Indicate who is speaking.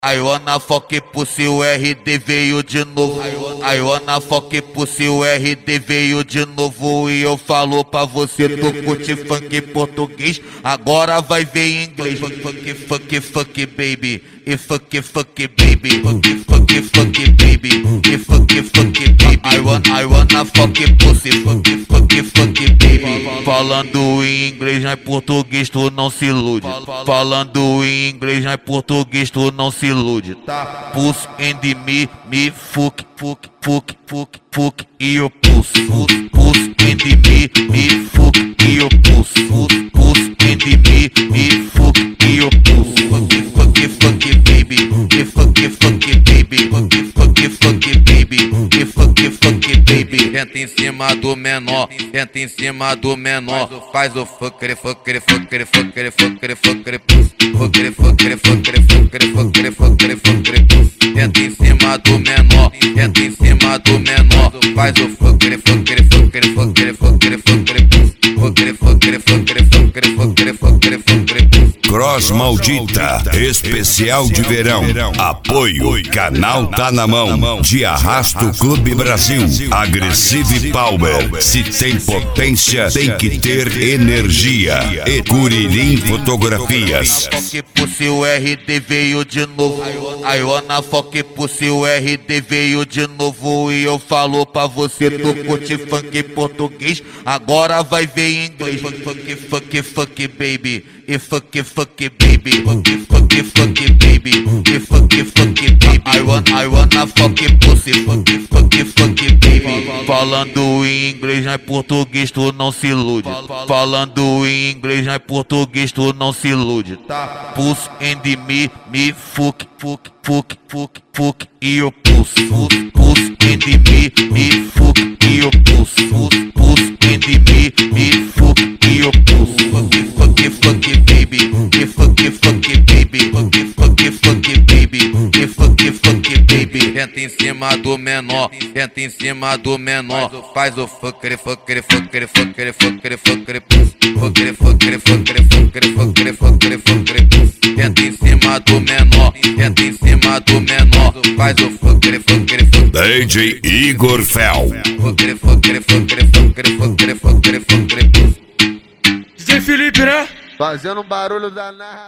Speaker 1: I wanna fuck pussy, o RD veio de novo. I wanna fuck pussy, o RD veio de novo. E eu falo pra você, tu curte funk português, agora vai ver em inglês. Funk, funk, funk, baby. E funk, funk, baby. Funk, funk, funk, baby. E funk, funk, baby. I wanna fuck pussy, funk, funk, funk, baby. Falando em inglês, não é português, tu não se ilude. Falando em inglês, não é português, tu não se ilude, tá? Puss and me, fuck, fuck, fuck, fuck, fuck, e eu puss and me, fuck, e eu puss and me, fuck, e eu puss. Fuck, fuck, baby, e fuck, fuck, baby, fuck, fuck, baby, e fuck, fuck, baby. Entra em cima do menor, entra em cima do menor, faz o fucker, fucker, fucker, fucker, fucker, fucker, puss. Fucker, fucker, fucker, fucker, fucker, fucker, fucker, puss. Entra em cima do menor, entra em cima do menor, faz o fucker, fucker, fucker, fucker, fucker, fucker, puss. Fucker, fucker, fucker, fucker, fucker, fucker, fucker, puss.
Speaker 2: Cross Maldita, especial de verão. Apoio, canal Tá Na Mão. De Arrasto Clube Brasil. Aggressive Power. Se tem potência, tem que ter energia. E Curirim Fotografias.
Speaker 1: Fuck pussy, o RD veio de novo. I wanna fuck pussy, o RD veio de novo. E eu falo pra você, tu curte funk português, agora vai ver em inglês. Funk, funk, funk, baby. E funk, fuck, baby. Funk, fuck, fuck, baby. E funk, fuck, baby. I wanna fuck pussy, funk, funk, fuck, baby. Falando em inglês, não é português, tu não se ilude. Falando em inglês, não é português, tu não se ilude, tá? Puss and me, fuck, fuck, fuck, fuck, fuck, e eu puss and me, fuck, e eu puss and me, fuck, e eu puss. Fuck, fuck, baby, e fuck, fuck, baby, fuck, fuck, baby, e fuck, fuck, baby. Entra em cima do menor, entra em cima do menor, faz o fucker, fucker, fucker, fucker, fucker, fucker, puss. Fucker, fucker, fucker, fucker, fucker, fucker, fucker, puss. Entra em cima do menor, entra em cima do menor, faz o fucker, fucker, fucker.
Speaker 2: DJ Igor Fel.
Speaker 1: Fucker, fucker, fucker, fucker, fucker, fucker, fucker, puss.
Speaker 3: DJ Felipe, né?
Speaker 4: Fazendo um barulho danado.